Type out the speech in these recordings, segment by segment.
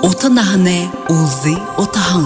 Otanahne Uzi Otahan.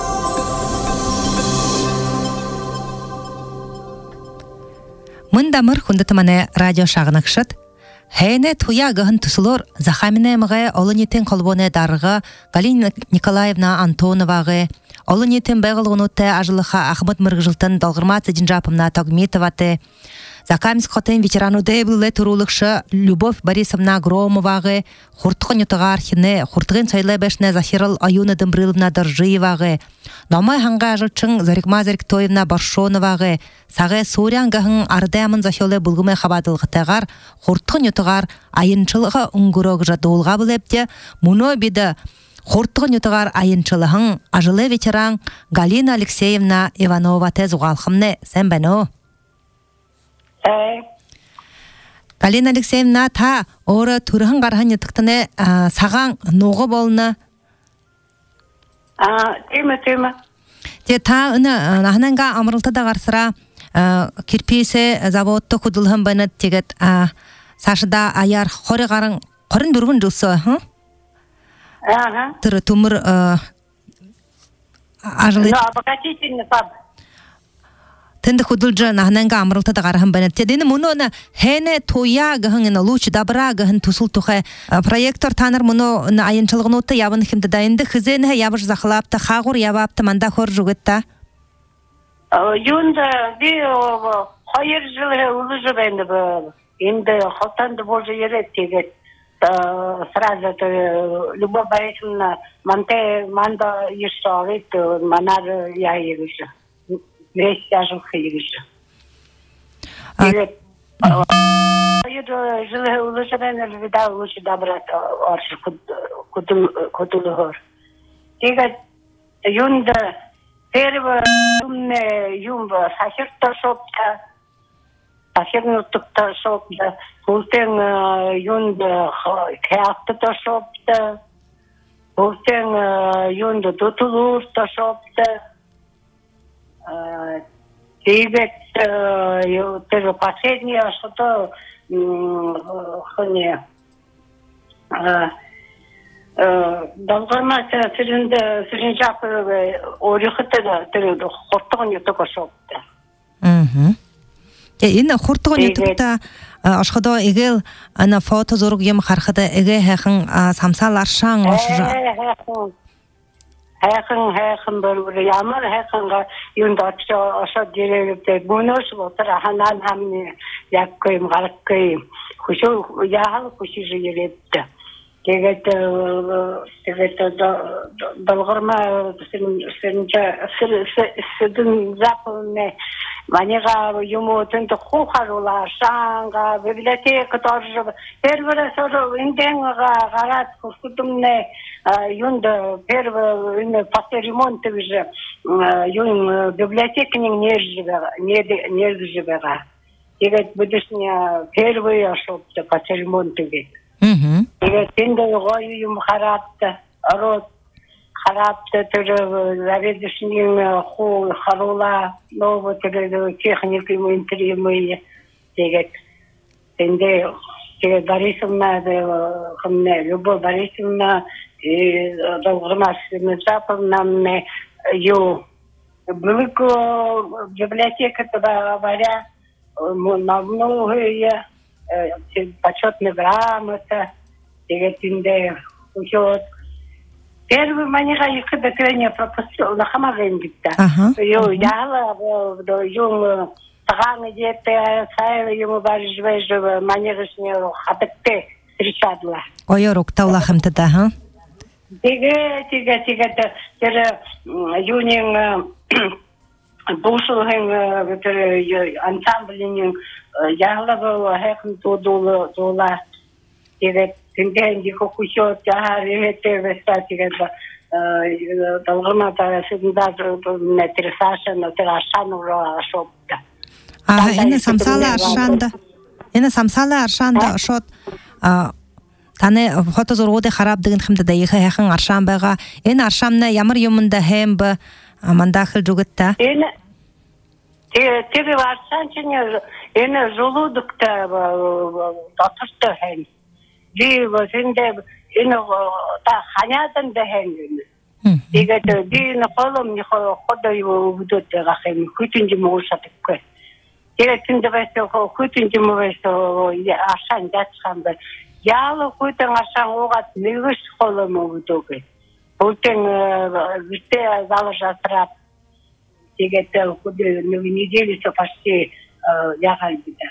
Мындамыр хундатымане радио шағынақшыт. Хэйне туя гахын тусулор Захамине мға олынетен колбоне дарыға Галина Николаевна Антоновағы, олынетен бәғылғынуты ажылыға Ахмад Мырғылтын долғырмат зәдін жапымна Тагметоваты, Закамис хотен ветерану дэйблы турулықшы Любовь Борисовна Громовағы, хуртығын ютығар хіне, хуртығын сөйлі бәшіне Захирал Аюна Дымбрыловна Доржиевағы, Намай ханға ажылчың Зарикма Зариктоевна Баршоновағы, Сағы Сурян ғығын ардамын захиолы бұлғымай қабадылғытығар, хуртығын ютығар айынчылығы ұңғырығы жадуылға білепте, мұны беді хуртығын ютығар айынчылығын ажылы ветеран Галина Алексеевна Иванова тез ұғалқымны, сән бәні? Галина Алексеевна та оры түріғын қарған етіктіні саған ноғы болыны? Тема. Те та үні нағынанға амырылты да қарсыра кирпейсі заводты құдылғын бәні тегет сашыда аяр қоры қарын қорын дүргін жылсы? Түрі түмір ажылы... Обогатительный фаб. Тенде худулжа нахнанга амрылта да гархан банатте дени муну на хене тоя гахын луч добра гахын тусул тухай проектор таныр муну на айынчылыгын отта ябын химде дайынды хызен ябыш захлапта хагур ябапта манда хор жугетта Юнда би хайыр жылы улужу бенде бу инде хотанды божу ере тегет сразу Любовь Борисовна манда ешавит манар я ериши весь тяжел хейриши. Я жила лучше бенер видал лучше добрать арши кутулугор. Тига юнда первый юмба сахирта шопта сахирнутта шопта хултен юнда кяхта шопта хултен юнда тутулурта шопта Тигет, это последнее, что-то хне. Долгорма сиринжак орихтада тэр хуртгын ютуг шопта. Энэ хуртгын ютугта ашхадо игэл ана фото зураг юм хархада эгэ хайхан самсал аршан Хайхан бөргөр ямар хайханга юунд очоо дээрээ бонус болтор ханаа хамны яг юм гарахгүй хөшөө яахал хөшиж ирээдэ тэгээд долгорма сэдэн запне манера юму тэнт хухарула шанга библиотека тоже первый раз инденга гарат кустумне юнда первый после ремонта уже юн библиотеканың нержибега тэгээд будешня первый ошопта после ремонта тэгээд тенде гой юм харапта рот харапта тэр заведующий ху харула ново тэр техники интерьеры тэгээд тенде тэгээд Борисовна хэмнэ Любовь Борисовна и долгорма Западна мне ю велику библиотека тогда говоря на многие почетные грамоты тэгээд тенде учет первый манера их докрение пропустил на хамагэн гитта ю яла до ю таганы дете сайы ему баржвэж манерышне хатекте встречадла ойорок таулахымтыда ха Тига тэр юнин бушухэн тэр ансамблинин яалага хэхэн тулла тига тэнди хокушо тахари хэтэвэста тига долгормата сэндад нэтрсаша нэтрашанура шопта энэ самсала аршанда шот Таны фото зургуды харап дэгэн хэмдэ дэйхэ хайхан аршан байгаа. Энэ аршамна ямар юмында хэм бэ мандахыл жүгэтта? Энэ аршан чинь энэ желудокта дотортой хэм. Би та ханядан дэхэн. Тэгээд би нөхөлм ходой будут рахем хүтинж мөшатгүй. Тэгээд тэндээс хүтинж мөшөө ашан датсан бэ. Яал хүтэн ашан угат нэгс холом будуг. Бүтэн витэ залжатрап. Тэгээд хүдэ неделю почти яхал бида.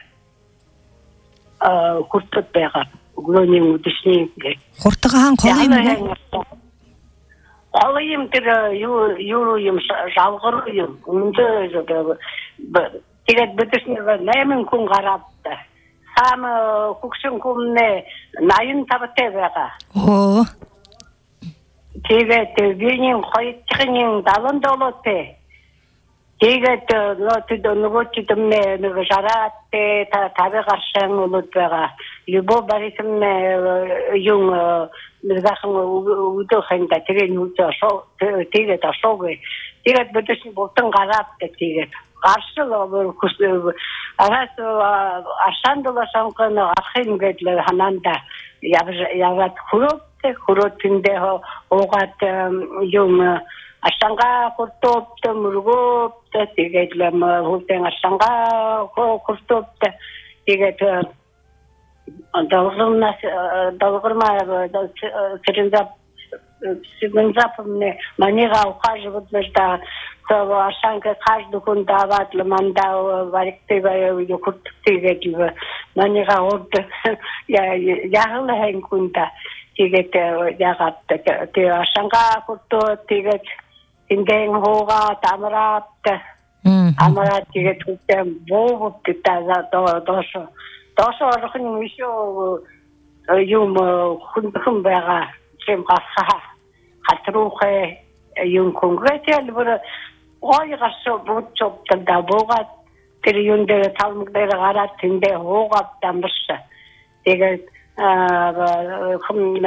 Хуртот байгаа. Глоним үдэшний. Хуртгаан колым. Алайым тэр юу юм жалгар юм. Үндэ тэгээд битсэн нэмэн хүн гараад сам хукшин хүмнэ 85 байгаа. Оо. Тэгээд винийн хоёрын 77-тэй. Тэгээд нөгөөчдмэ нэг жарааттэй тавигаршан улууд байгаа. Любов барисмэ юм нэгхэн үдөхэнда тэгээд нүдэ шоо тэгээд ашоогүй. Тэгээд битсэн болтон гараад тэгээд гаршил хүс арас ашандла санкэн ахын гэдэл хананда яваад хөрөтөндөө угаад юм ашанга хуртопт мөргөт тэгээд лам хуртэн ашанга хуртопт тэгээд долгормаа тэрэнда мне манера ухаживать нужно, то ашанка каждый хүн давать манда вариктэйга юкурттэйга манера орд яхал хэнкунда тэгээд ягаад тэ ашанка хуртоо тэгээд индэн хоога тамрат амрат тэгээд хүтэн боовт таа дошо орхон мишо юм хүн байгаа чем гасха хатрухе юм конгрессэл бүр ойгасо будчоп дабога тэр юм дээр талмгдэр гараад тэндээ хуугаад дамбарса тэгээд хм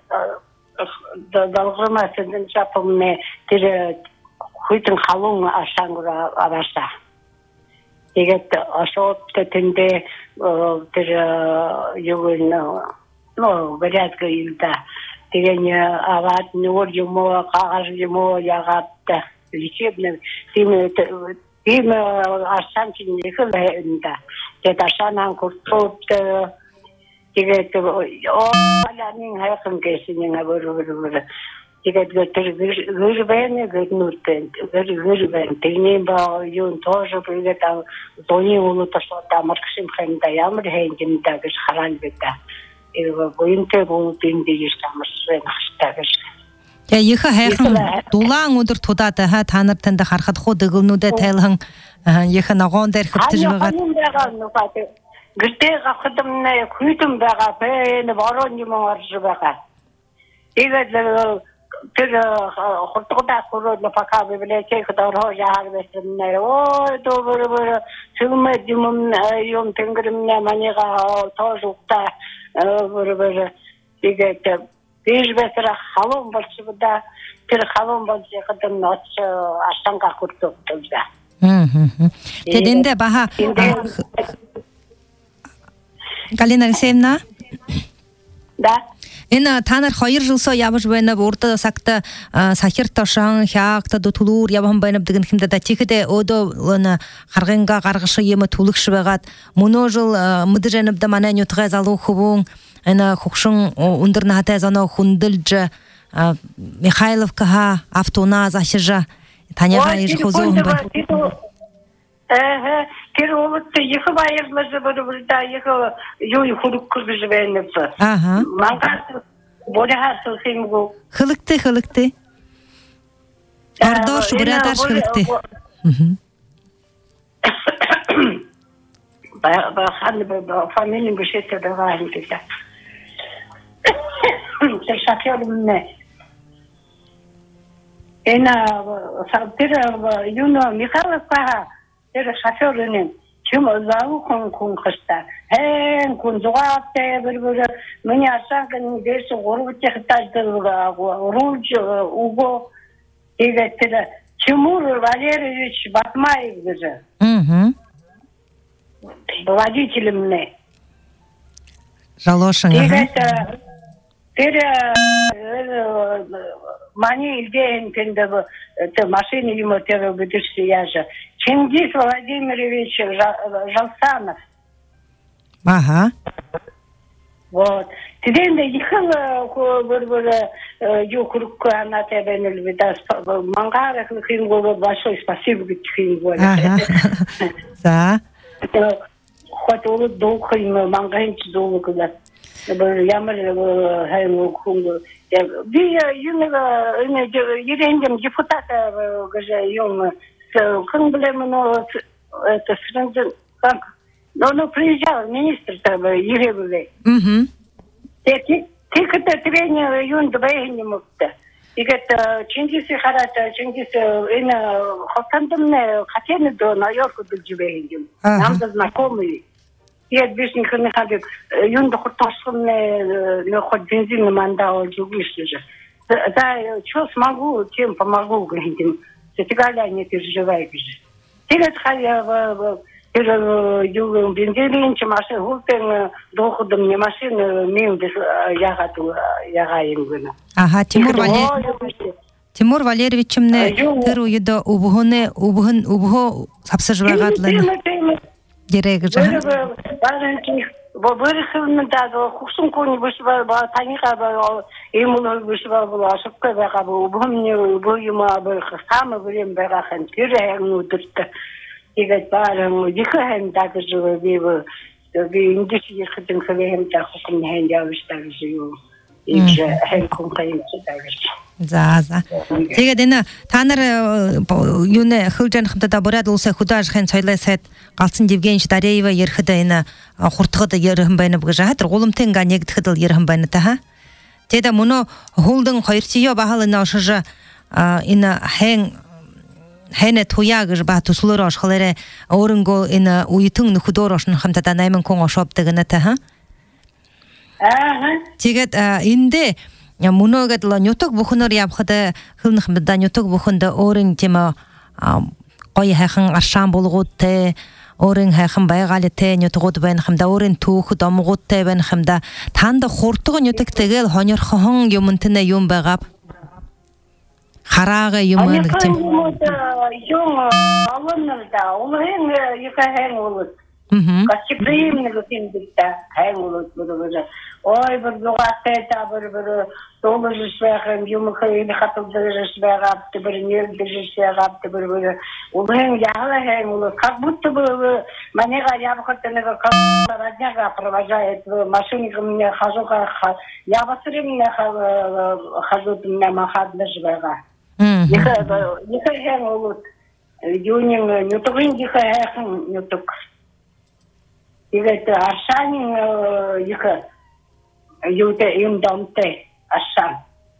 долгормас энэ чапомне тэр хүйтэн халуун ашангура авааса тэгээд ашоот тэндээ тэр юу вариант гэнда тэгээд аваад нөр юм уу гагар юм уу ягаад лечебный тим ашанчин нэхэлэнда тэгээд ашанан куртот тэгээд оланин хайхан гэсний аваа тэгээд гэрвэн гэнүтэн гэрвэн тэний ба юун тоже тэгээд дони улутасаа маркшим хэнда ямар хэндэнда гэж хараад байта гойнтэй болтын дэж тамарсан хастагш. Я иха хайхан дулаан өдөр тудаад та нар танд харахад хуу дэглнүүдэд тайлхан иха ногоон дээр хөвтөж байгаа. Гэртээ гахадмна хүйтэн байгаа бэ борон юм орж байгаа. Тэгээд тэр хурдгада хурууд напака библиотек дөрөө яар байсан нэр ой доброо сүмэд юм тэнгэрмнэ манийга тоожукта бүрбэр тэгээд бишбэтэр халуун болчихвда тэр халуун болчиход ноц ашанга хурдгда. Тэгээд энэ баха Галина Алексеевна да энэ та нар 2 жилсоо явж байна урд сагта сахир тошон хаагта төлөөр явхан байна гэдэг хэмдэ да тэгэхэд өдөө н харганга гаргаш юм түлэгш байгаад мөнөө жил мэдэрэнэб да манай нютгай залуу хөвөн энэ хөгшин өндөр наатай зано хүндэлж Михайловка ха автона зашижа таняга ир хозон байна. Тэр вот их баярлаж бодволда их юу хуруккур живэнэв. Ага. Мангас бодахас хэмгүү. Хылыкты. Ардош браташ хылыкты. Ба хан фамилийн бишэтэ байгаа юм тийм. Тэр шахиорны тэр юуно Михайловка тэр шофёрын чем зау хүн хаста хүн зугаатай бүр миний асаахан дэс гурвчтай рулж уго тэгээд тэр Тимур Валерьевич Батмаев гэж водитель мне Жалошин. Мани идеен пендабы машины ему терабыдышся я же. Чингис Владимирович Жалсанов. Ага. Вот. Теперь ехала юкурку она тебя не любит. Мангарах им было большое спасибо им было. За. Хоть улут долго им мангаинч долго куда. Ямар хайну кунгу. Би ерендем депутата гаже юм. Конглемно это сразу как. Но приезжал министр там Еревле. Тільки тренер юн двоєнні мукта. І говорить, Чингиси харата, Чингиси, ина хокандамне хотели до Нью-Йорку до двоєнні. Нам да знакомые. И обычно не ходят. Юн да хотошумне, хоть бензин мандал джугишли же. Да, что смогу, тем помогу, говорим. Сетигаля не переживай же. Тилет хая бензин машин гулпен доходом не машин мим без ягаем. Ага, Тимур Валерьевичемне теру еда убго сапсажвагатлын. Дерек же. Вырыхын да хусунку не вышла таника ему вышла была ошибка бага убгомне убгома бага самое время бага хан тирен удырта. И говорит, парам, дихаем так же, ви индийские хотим хавеем так, хуком не хендявиш так живу. И же хенком хаимся так же. За. Тега дена танар юне хылжан хымтада бурад улса худаж хэн сойласайт Галсын Евгеньевич Дареева ерхыда ина хуртыгыда ерхым байна бгажатыр голым тенга негдхыдыл ерхым байна таха. Теда муно хулдың хайрсиё бахалына ошыжа ина Хэнэ туягыр ба туслорош халере орынго ина уйтың худорошн хамтада наймын конго шоптыгына таха. Тигет инде муногат ла нюток бухунор япхада хылнах бда нюток бухунда орын тема кой хахан аршан болготте орын хахан байгалете нютгот бен хамда орын тух домготте бен хамда танда хуртуг нюток tegel хонор хон юмнтне юм багап харага юмын гтем. Юм алынырда, улын юкахэн улут. Качиприимны гтем дикта хэн улут буду. Ой, бір дугатта бір толыжышвагым юмхы хатылдырышвагап, бір нердышвагап, бір улын ягалахэн улут. Как будто бы манега ябхатынга радняга провожает машинка меня хажуга я басырымна хажут меня махаднышвага. Нихахэн улут. Юнин нютугин дихахэн нютук. И говорит, аршанин юха юте им домте аршан.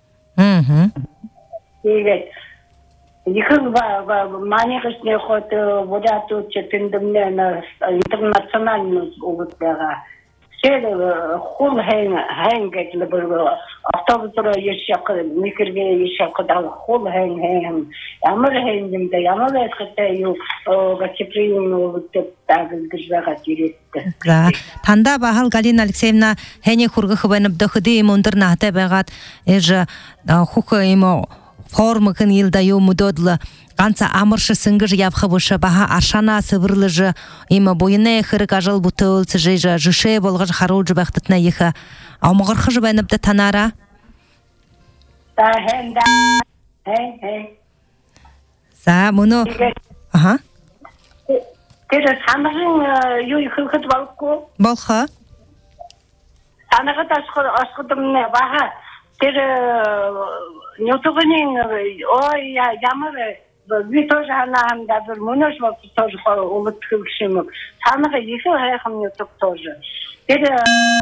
И говорит, юха манихашне ход водяту четындымне на интернациональную областяга. Хул хэн гэтлэ бүр автобусроо яшак микэргээ яшак даа хул хэн ямар хэн юм да ямар хэвтэй юу гачиприйн үүтэй гэж байгаа ирээд. За танда Бахал Галина Алексеевна хэний хургах байна бдохды юм өндөр нахтай байгаад эж хухо юм форм кын илда юу мудодла ганца амыршы сынгыж явхабышы баха аршана сывырлыжы има бойыне хырык ажал бутыл цыжыжы жыше болгыж харулжы бахтытна еха амыгырхыжы байныбда танара. Да хэнда хэн. За муну ага. Тэр санагын юу ихэнхэд болгүй. Болхо. Санагад ашхадмны баха тэр нютугын ой ямар би тоже она даже мунош вот тоже улыбчивым. Санага еще хайхам нютуг тоже. Тэр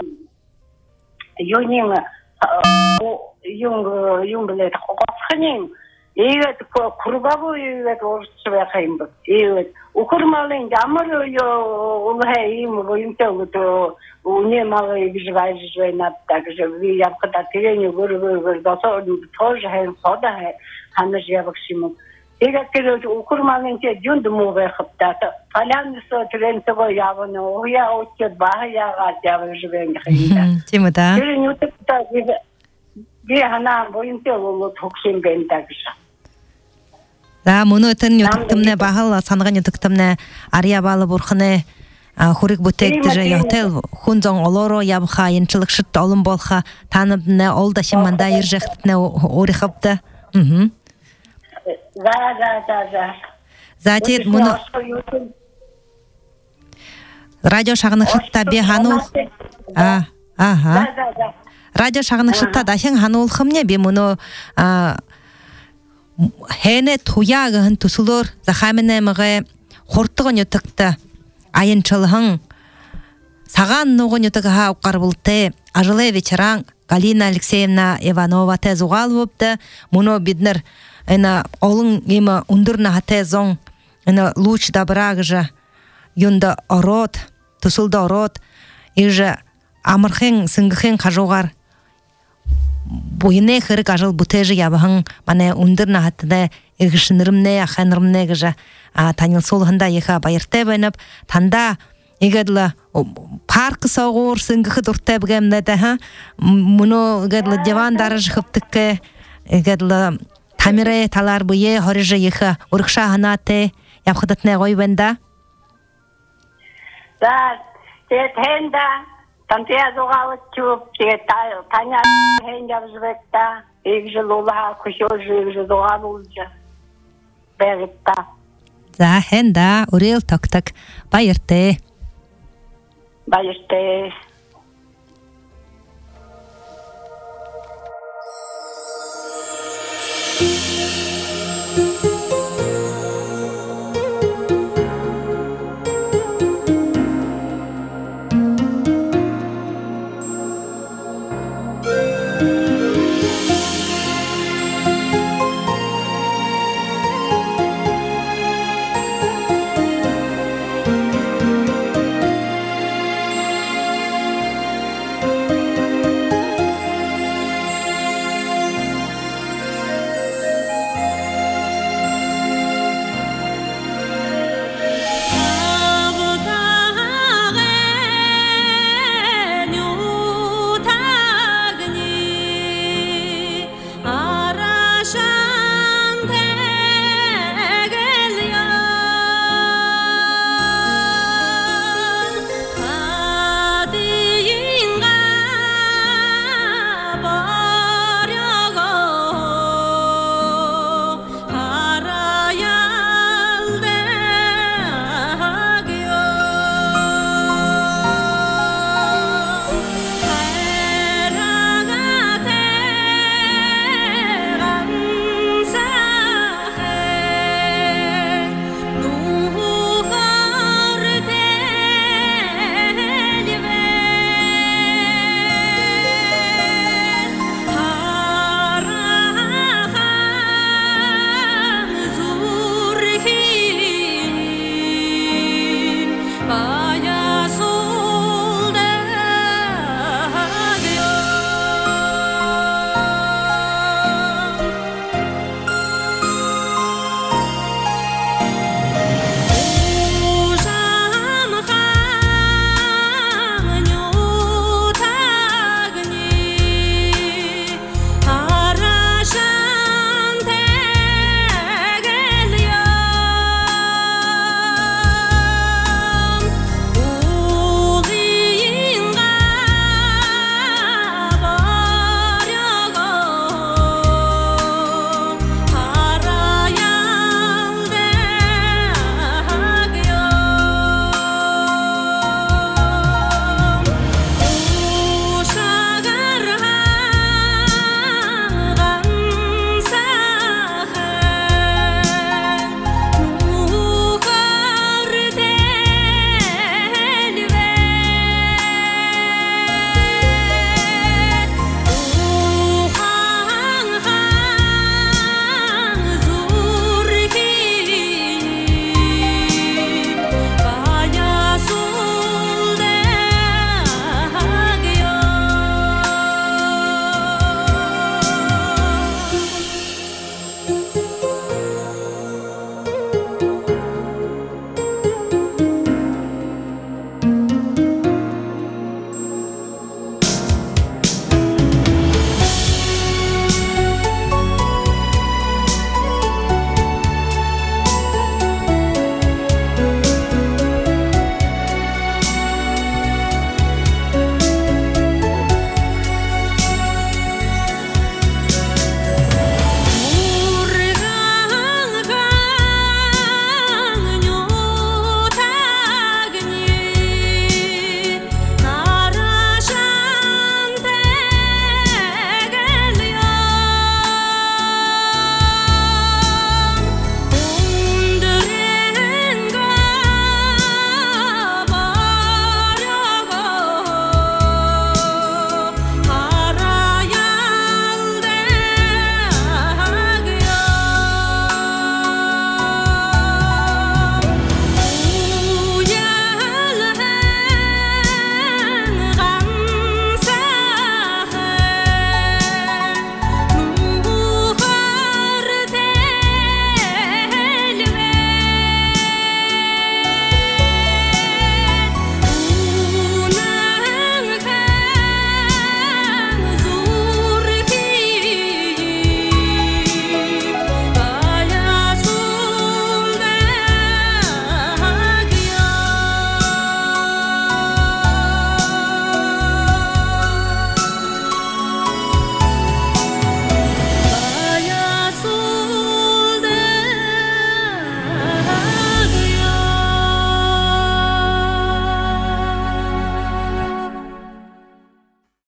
юнин юм блэт хогохнин и это круговой это орчвя хайм. И укурмалын ямар улхай им воимтел то уне малый бежвай на так же я когда терени вырвал тоже хайм хода хай ханаж я максимум. И как укурмалын те дюндму вехапта фалянсо трентого явно я отчет бага я живем хайм. Тимода. би хана боюнтэй болот хөгсөн байна да гэж. За мөнөтөн ютуктымне багал санаган ютуктымне ария балы бурхны хүрэг бүтээгдэж ятел хүнзон олоро явха янчлагшит олон болха таныбне ол дашин манда иржэхтне орихапта. За. Затет мөнө радио шагнахтта би ханул. Аха. радио шагнахтта дахин ханулхымне би мөнө хэне туяагын төсөлөр захаминэмэгэ хуртгын ютагта аянчылхан саган нугын ютага укарбулте ажле вечеран Галина Алексеевна Иванова те зугалвопта муно биднер эна олон има ундурна хате зон эна луч добрагжа юнда орот төсөлдө орот иже амархэн сингхэн кажугар буйне хэрэг ажил бүтэжи явхан мане ундурна хатде иргшнэрмнэ аханрмнэ гэж танилцуулганда яха баяртай байна танда игадла парк согуур сингэх дуртай бгэмнэ да муно игадла диван дарж хөвтөкке игадла тамире талар буе хорижа яха ургша ханате явхдатнэ гой бэнда за тэнда Тантия зугават чуп таня хэнjав звекта игжлула кушожи игжлуалулжа бэгта за хэнда урел токтак баяртай